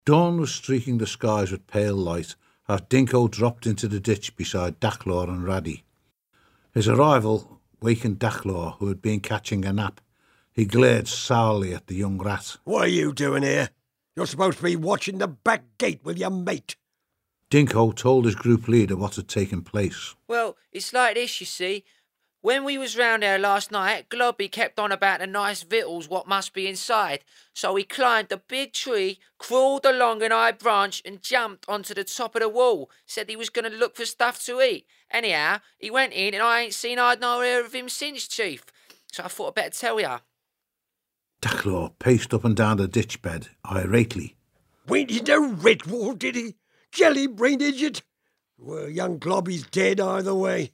Dawn was streaking the skies with pale light as Dinko dropped into the ditch beside Daclor and Raddy. His arrival wakened Daclor, who had been catching a nap. He glared sourly at the young rat. What are you doing here? You're supposed to be watching the back gate with your mate. Dinko told his group leader what had taken place. Well, it's like this, you see. When we was round there last night, Globby kept on about the nice victuals what must be inside. So he climbed a big tree, crawled along an high branch and jumped onto the top of the wall. Said he was going to look for stuff to eat. Anyhow, he went in and I ain't seen I'd no hear of him since, Chief. So I thought I'd better tell ya. Daclor paced up and down the ditch bed, irately. Went into Redwall, did he? Jelly-brained idiot. Well, young Globby's dead either way.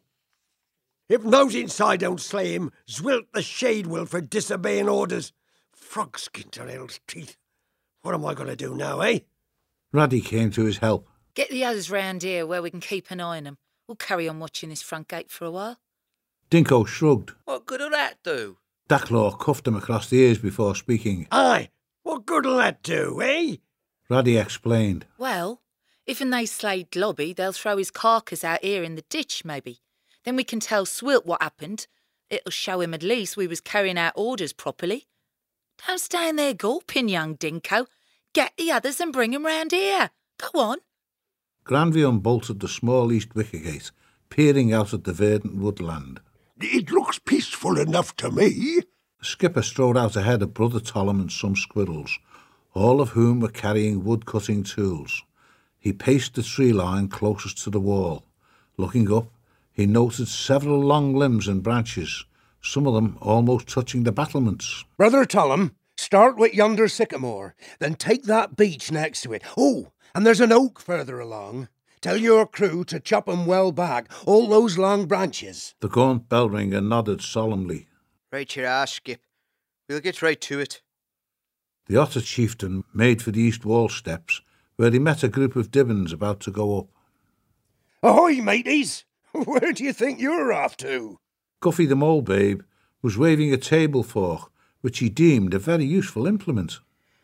If those inside don't slay him, Zwilt the Shade will for disobeying orders. Frog skin to hell's teeth. What am I going to do now, eh? Raddy came to his help. Get the others round here where we can keep an eye on them. We'll carry on watching this front gate for a while. Dinko shrugged. What good'll that do? Daclor cuffed him across the ears before speaking. Aye, what good'll that do, eh? Raddy explained. Well, if they slay Globby, they'll throw his carcass out here in the ditch, maybe. Then we can tell Zwilt what happened. It'll show him at least we was carrying out orders properly. Don't stand there gulping, young Dinko. Get the others and bring 'em round here. Go on. Granvy unbolted the small east wicket gate, peering out at the verdant woodland. It looks peaceful enough to me. The skipper strode out ahead of Brother Tollum and some squirrels, all of whom were carrying wood-cutting tools. He paced the tree line closest to the wall. Looking up, he noted several long limbs and branches, some of them almost touching the battlements. Brother Tollum, start with yonder sycamore, then take that beech next to it. Oh, and there's an oak further along. Tell your crew to chop 'em well back, all those long branches. The gaunt bellringer nodded solemnly. Right your ass, Skip. We'll get right to it. The otter chieftain made for the east wall steps, where he met a group of Dibbons about to go up. Ahoy, mateys! Where do you think you're off to? Guffy the mole babe was waving a table fork, which he deemed a very useful implement.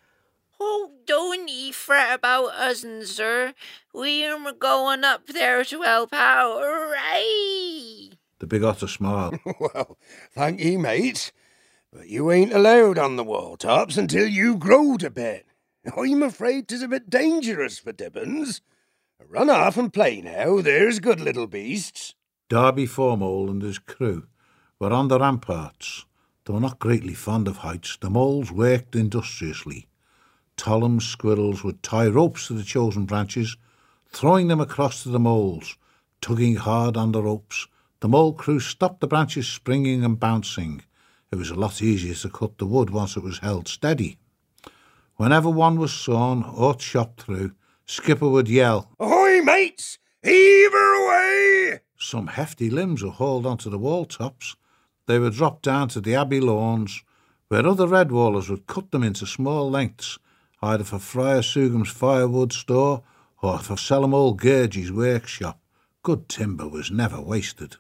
Oh, don't ye fret about us, sir. We're going up there to help out, hooray! The big otter smiled. Well, thank ye, mates. But you ain't allowed on the wall tops until you growed a bit. I'm afraid 'tis a bit dangerous for Dibbons. Run off and play now, there's good little beasts. Darby Formole and his crew were on the ramparts. Though not greatly fond of heights, the moles worked industriously. Tollum's squirrels would tie ropes to the chosen branches, throwing them across to the moles. Tugging hard on the ropes, the mole crew stopped the branches springing and bouncing. It was a lot easier to cut the wood once it was held steady. Whenever one was sawn or chopped through, Skipper would yell, Ahoy, mates! Heave her away! Some hefty limbs were hauled onto the wall tops. They were dropped down to the abbey lawns, where other Redwallers would cut them into small lengths, either for Friar Sugum's firewood store or for Selim Old Gurgie's workshop. Good timber was never wasted.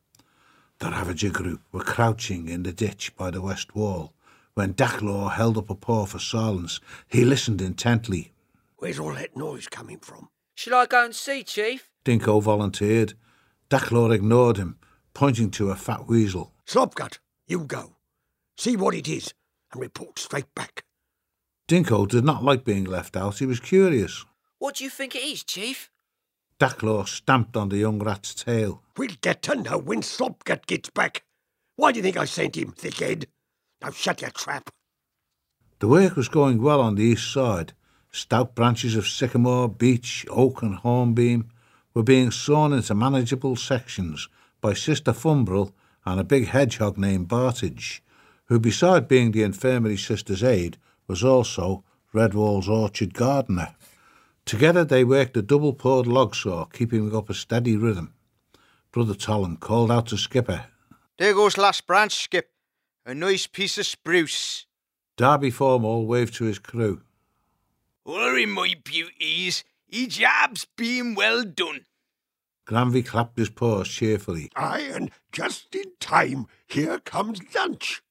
The Ravager group were crouching in the ditch by the west wall. When Daclor held up a paw for silence, he listened intently. Where's all that noise coming from? Shall I go and see, Chief? Dinko volunteered. Daclor ignored him, pointing to a fat weasel. Slopgut, you go. See what it is and report straight back. Dinko did not like being left out. He was curious. What do you think it is, Chief? Daclor stamped on the young rat's tail. We'll get to know when Slopgut gets back. Why do you think I sent him, thickhead? Now shut your trap. The work was going well on the east side. Stout branches of sycamore, beech, oak and hornbeam were being sawn into manageable sections by Sister Fumbrel and a big hedgehog named Bartage, who, beside being the infirmary sister's aide, was also Redwall's orchard gardener. Together they worked a double-pawed log saw, keeping up a steady rhythm. Brother Tollum called out to Skipper. There goes last branch, Skip. A nice piece of spruce. Darby Formole waved to his crew. Hurry, my beauties. Each job's been well done. Granvy clapped his paws cheerfully. Aye, and just in time. Here comes lunch.